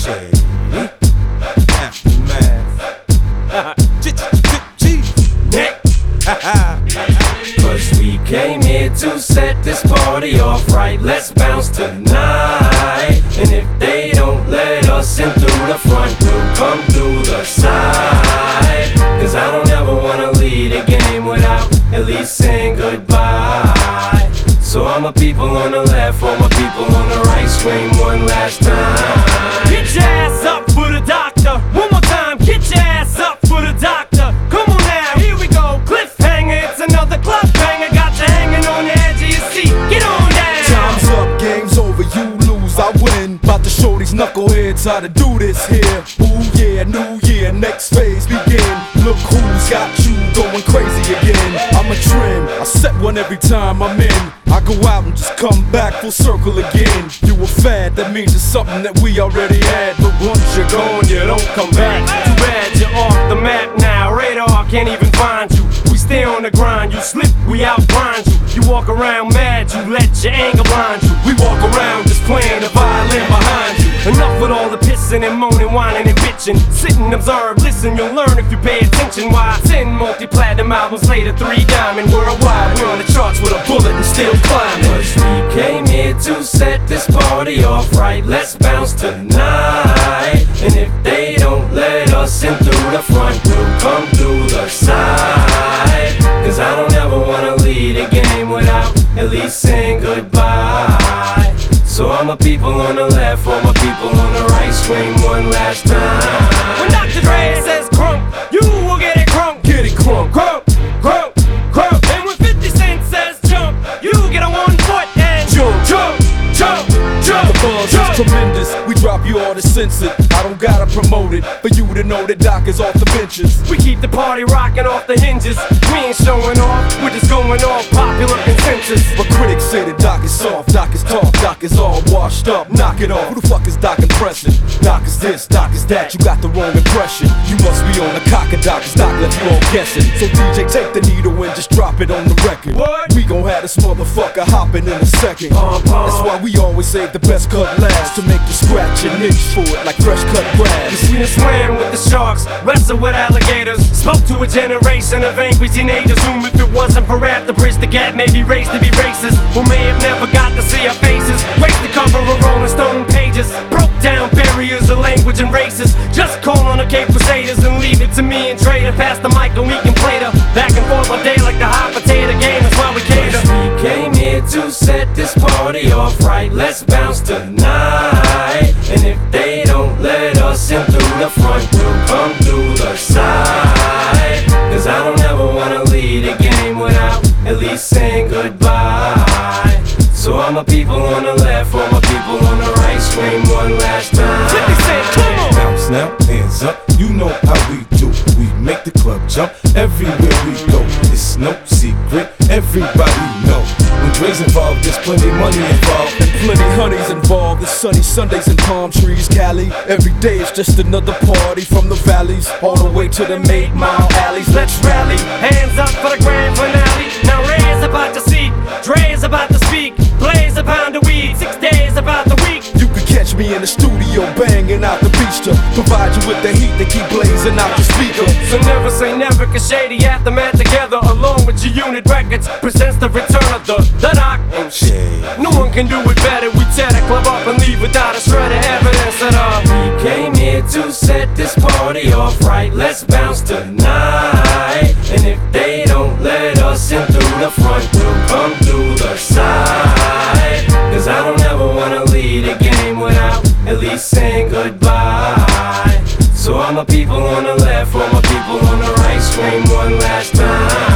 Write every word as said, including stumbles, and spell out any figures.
Shady Aftermath. Cause we came here to set this party off right. Let's bounce tonight. And if they don't let us in through the front, we'll come through the side. Cause I don't ever wanna lead a game without at least saying goodbye. So all my people on the left, all my people on the right, scream one last time. Get your ass up for the doctor. One more time, get your ass up for the doctor. Come on now, here we go. Cliffhanger, it's another club banger. Got you hanging on the edge of your seat. Get on down. Time's up, game's over, you lose, I win. About to show these knuckleheads how to do this here. Ooh yeah, new year, next phase begin. Look who's got you going crazy again. I'm a trend, I set one every time I'm in. I go out and just come back full circle again. You a fad, that means it's something that we already had. But once you're gone, you don't come back. Too bad you're off the map now. Radar can't even find you. We stay on the grind, you slip, we outgrind you. You walk around mad, you let your anger blind you. We walk around just playing the violin behind you. Enough with all the pissing and moaning, whining and bitching. Sit and observe, listen, you'll learn if you pay attention. Why ten multi-platinum albums later, three diamond worldwide. We're on the charts with a bullet and still climbing. Cause we came here to set this party off right. Let's bounce tonight. And if they don't let us in through the front, we'll come through the side. Cause I don't ever wanna lead a game without at least saying goodbye. So all my people on the left, all my people on the right, scream one last time. When Doctor Dre says crunk, you will get it crunk. Get it crunk, Crunk, crunk, crunk. And when fifty cent says jump, you get a one foot and jump, jump, jump, jump. The buzz is tremendous, we drop you all to sense it. I don't gotta promote it, for you to know that Doc is off the benches. We keep the party rocking off the hinges. We ain't showing off, we're just going off popular consensus. But critics say that Doc is soft, Doc is tough, Doc is all washed up, knock it off. Who the fuck is Doc impressing? Doc is this, Doc is that, you got the wrong impression. You must be on the cock of Doc, cause Doc left you all guessing. So D J, take the needle and just drop it on the record. What? We gon' have this motherfucker hopping in a second. That's why we always save the best cut last, to make you scratch and itch for it like fresh cut grass. We done swam with the sharks, wrestled with alligators, spoke to a generation of angry teenagers whom if it wasn't for rap to bridge the gap, maybe raised to be racist, who may have never got to see our faces, raised the cover of Rolling Stone pages, broke down barriers of language and races. Just call on the Cape Crusaders and leave it to me and Trey to pass the mic and we can play the back and forth all day like the hot potato game. That's why we cater. We came here to set this party off right. Let's bounce tonight. And if they don't let us in through the front, we'll come through the side. Cause I don't ever wanna lead a game without at least saying goodbye. So all my people on the left, all my people on the right, scream one last time. fifty cent, come on! Bounce now, hands up, you know how we do. We make the club jump everywhere we go. It's no secret, everybody know. When Dre's involved, there's plenty money involved. And plenty honeys involved, it's sunny Sundays and palm trees, Cali. Every day is just another party from the valleys all the way to the eight mile alleys. Let's rally. Hands up for the grand finale. Now Ray's about to see, Dre's about to speak, Blaze a pound of weed, six days about the week. You could catch me in the studio banging out the beach to provide you with the heat to keep blazing out your speaker. So never say never, cause Shady Aftermath together along with your unit records presents the return of the, the Doc and shit. No one can do it better. We tear the club up and leave without a shred of evidence at all. We came here to set this party off right. Let's bounce tonight. And if they don't let us in through the front, we'll come through the side. Cause I don't ever wanna lead a game without at least saying goodbye. So all my people on the left, all my people on the right, scream one last time.